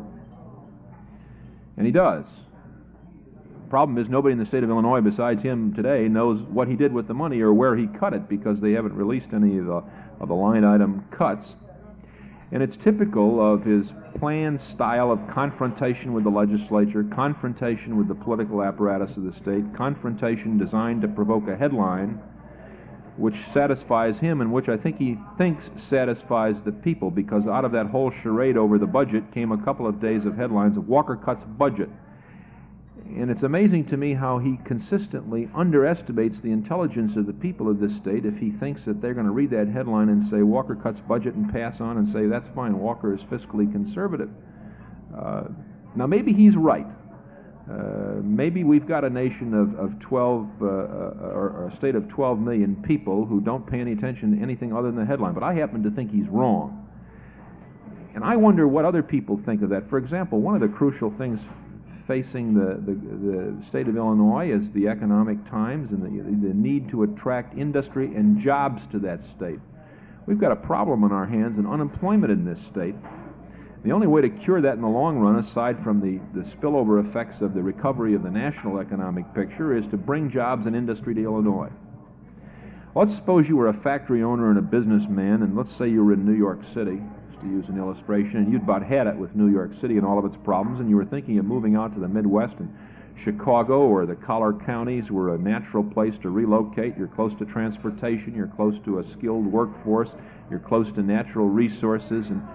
And he does. The problem is nobody in the state of Illinois besides him today knows what he did with the money or where he cut it, because they haven't released any of the line item cuts. And it's typical of his planned style of confrontation with the legislature, confrontation with the political apparatus of the state, confrontation designed to provoke a headline which satisfies him and which I think he thinks satisfies the people, because out of that whole charade over the budget came a couple of days of headlines of Walker cuts budget. And it's amazing to me how he consistently underestimates the intelligence of the people of this state if he thinks that they're going to read that headline and say Walker cuts budget and pass on and say that's fine, Walker is fiscally conservative. Now maybe he's right. Maybe we've got a nation of 12, or a state of 12 million people who don't pay any attention to anything other than the headline, but I happen to think he's wrong. And I wonder what other people think of that. For example, one of the crucial things facing the state of Illinois is the economic times and the need to attract industry and jobs to that state. We've got a problem on our hands in unemployment in this state. The only way to cure that in the long run, aside from the spillover effects of the recovery of the national economic picture, is to bring jobs and industry to Illinois. Let's suppose you were a factory owner and a businessman, and let's say you were in New York City, just to use an illustration, and you'd about had it with New York City and all of its problems, and you were thinking of moving out to the Midwest, and Chicago or the collar counties were a natural place to relocate. You're close to transportation, you're close to a skilled workforce, you're close to natural resources, and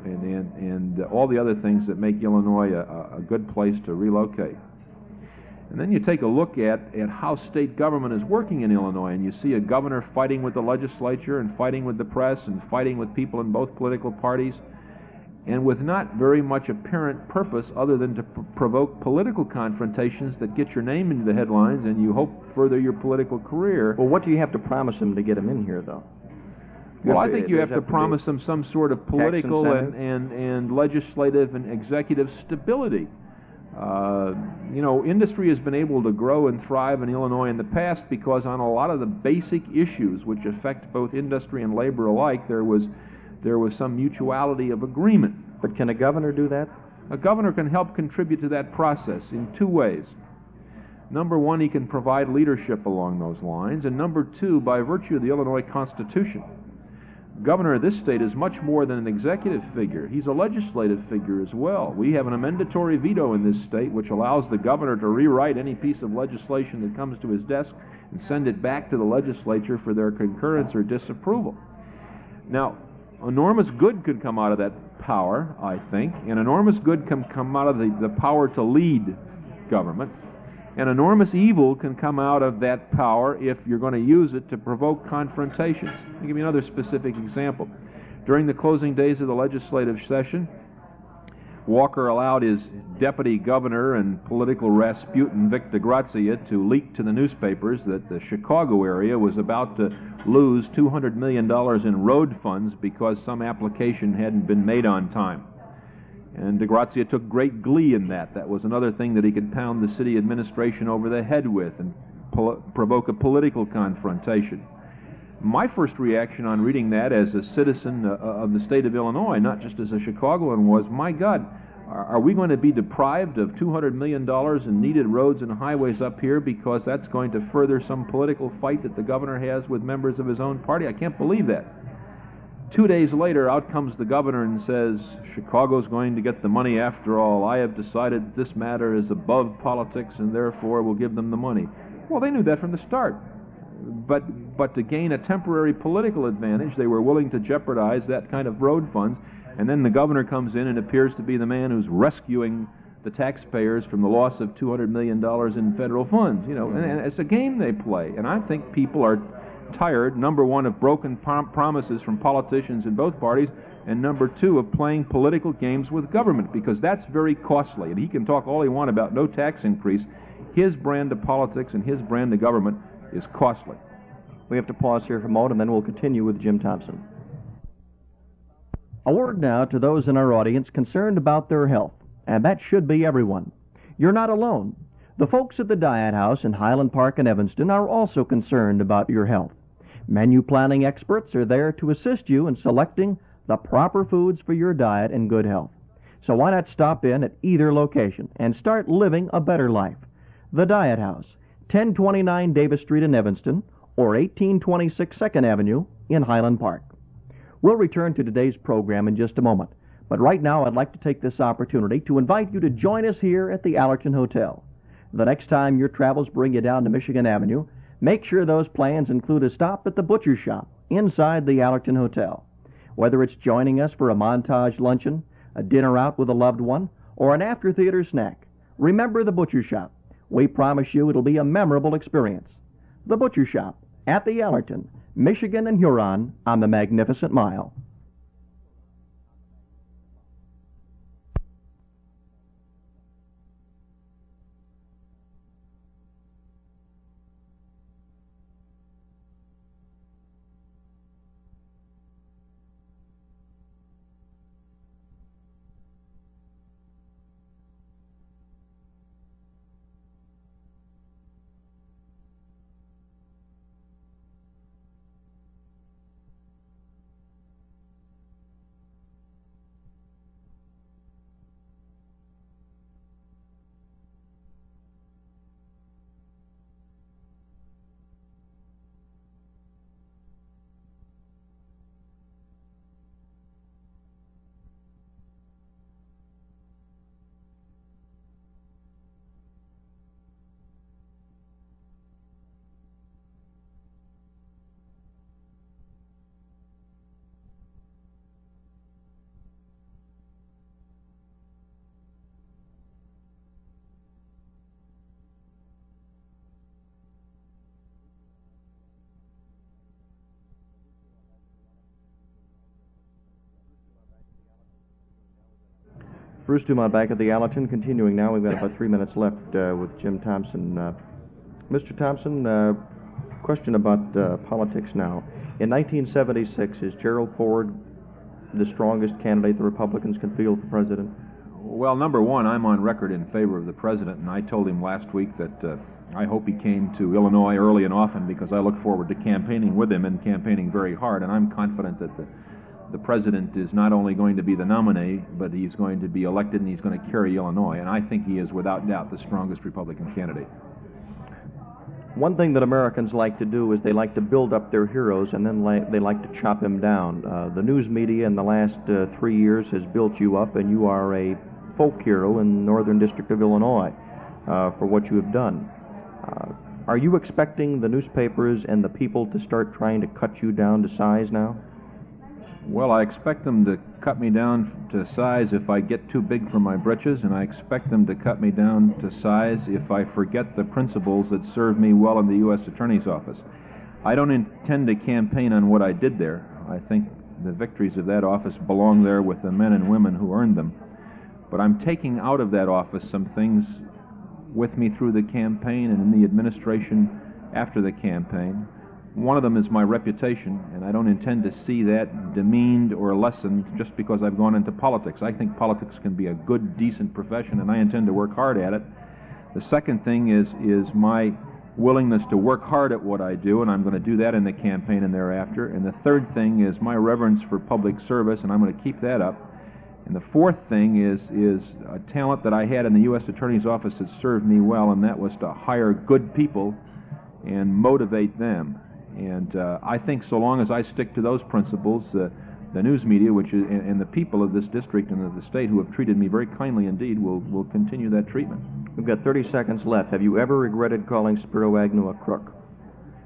all the other things that make Illinois a good place to relocate. And then you take a look at how state government is working in Illinois, and you see a governor fighting with the legislature and fighting with the press and fighting with people in both political parties, and with not very much apparent purpose other than to provoke political confrontations that get your name into the headlines and you hope further your political career. Well, what do you have to promise him to get him in here, though? Well, I think you have to promise them some sort of political and legislative and executive stability. Industry has been able to grow and thrive in Illinois in the past because on a lot of the basic issues which affect both industry and labor alike, there was some mutuality of agreement. But can a governor do that? A governor can help contribute to that process in two ways. Number one, he can provide leadership along those lines, and number two, by virtue of the Illinois Constitution, governor of this state is much more than an executive figure. He's a legislative figure as well. We have an amendatory veto in this state which allows the governor to rewrite any piece of legislation that comes to his desk and send it back to the legislature for their concurrence or disapproval. Now, enormous good could come out of that power, I think, and enormous good can come out of the power to lead government. And enormous evil can come out of that power if you're going to use it to provoke confrontations. I'll give you another specific example. During the closing days of the legislative session, Walker allowed his deputy governor and political Rasputin, Vic DeGrazia, to leak to the newspapers that the Chicago area was about to lose $200 million in road funds because some application hadn't been made on time. And DeGrazia took great glee in that. That was another thing that he could pound the city administration over the head with and provoke a political confrontation. My first reaction on reading that as a citizen of the state of Illinois, not just as a Chicagoan, was, my God, are we going to be deprived of $200 million in needed roads and highways up here because that's going to further some political fight that the governor has with members of his own party? I can't believe that. 2 days later, out comes the governor and says, Chicago's going to get the money after all. I have decided that this matter is above politics and therefore will give them the money. Well, they knew that from the start. But to gain a temporary political advantage, they were willing to jeopardize that kind of road funds. And then the governor comes in and appears to be the man who's rescuing the taxpayers from the loss of $200 million in federal funds. And it's a game they play. And I think people are tired, number one, of broken promises from politicians in both parties, and number two, of playing political games with government, because that's very costly. And he can talk all he wants about no tax increase. His brand of politics and his brand of government is costly. We have to pause here for a moment, and then we'll continue with Jim Thompson. A word now to those in our audience concerned about their health, and that should be everyone. You're not alone. The folks at the Diet House in Highland Park and Evanston are also concerned about your health. Menu planning experts are there to assist you in selecting the proper foods for your diet and good health. So why not stop in at either location and start living a better life? The Diet House, 1029 Davis Street in Evanston, or 1826 2nd Avenue in Highland Park. We'll return to today's program in just a moment, but right now I'd like to take this opportunity to invite you to join us here at the Allerton Hotel. The next time your travels bring you down to Michigan Avenue, make sure those plans include a stop at the butcher shop inside the Allerton Hotel. Whether it's joining us for a montage luncheon, a dinner out with a loved one, or an after-theater snack, remember the butcher shop. We promise you it'll be a memorable experience. The butcher shop at the Allerton, Michigan and Huron on the Magnificent Mile. Bruce Dumont back at the Allerton, continuing now. We've got about 3 minutes left with Jim Thompson. Mr. Thompson, question about politics now. In 1976, is Gerald Ford the strongest candidate the Republicans can field for president? Well, number one, I'm on record in favor of the president, and I told him last week that I hope he came to Illinois early and often, because I look forward to campaigning with him and campaigning very hard, and I'm confident that the president is not only going to be the nominee, but he's going to be elected and he's going to carry Illinois, and I think he is without doubt the strongest Republican candidate. One thing that Americans like to do is they like to build up their heroes, and then they like to chop him down. The news media in the last 3 years has built you up, and you are a folk hero in the Northern District of Illinois for what you have done. Are you expecting the newspapers and the people to start trying to cut you down to size now? Well, I expect them to cut me down to size if I get too big for my britches, and I expect them to cut me down to size if I forget the principles that served me well in the U.S. Attorney's Office. I don't intend to campaign on what I did there. I think the victories of that office belong there with the men and women who earned them. But I'm taking out of that office some things with me through the campaign and in the administration after the campaign. One of them is my reputation, and I don't intend to see that demeaned or lessened just because I've gone into politics. I think politics can be a good, decent profession, and I intend to work hard at it. The second thing is my willingness to work hard at what I do, and I'm going to do that in the campaign and thereafter. And the third thing is my reverence for public service, and I'm going to keep that up. And the fourth thing is a talent that I had in the U.S. Attorney's Office that served me well, and that was to hire good people and motivate them. And I think so long as I stick to those principles, the news media, which is, and the people of this district and of the state who have treated me very kindly indeed, will continue that treatment. We've got 30 seconds left. Have you ever regretted calling Spiro Agnew a crook?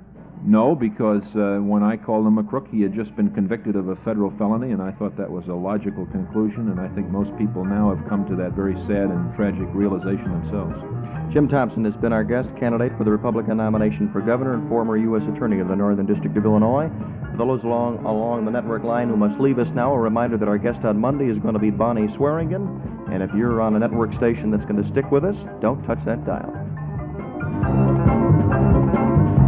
No, because when I called him a crook, he had just been convicted of a federal felony, and I thought that was a logical conclusion, and I think most people now have come to that very sad and tragic realization themselves. Jim Thompson has been our guest, candidate for the Republican nomination for governor and former U.S. Attorney of the Northern District of Illinois. For those along the network line who must leave us now, a reminder that our guest on Monday is going to be Bonnie Swearingen, and if you're on a network station that's going to stick with us, don't touch that dial.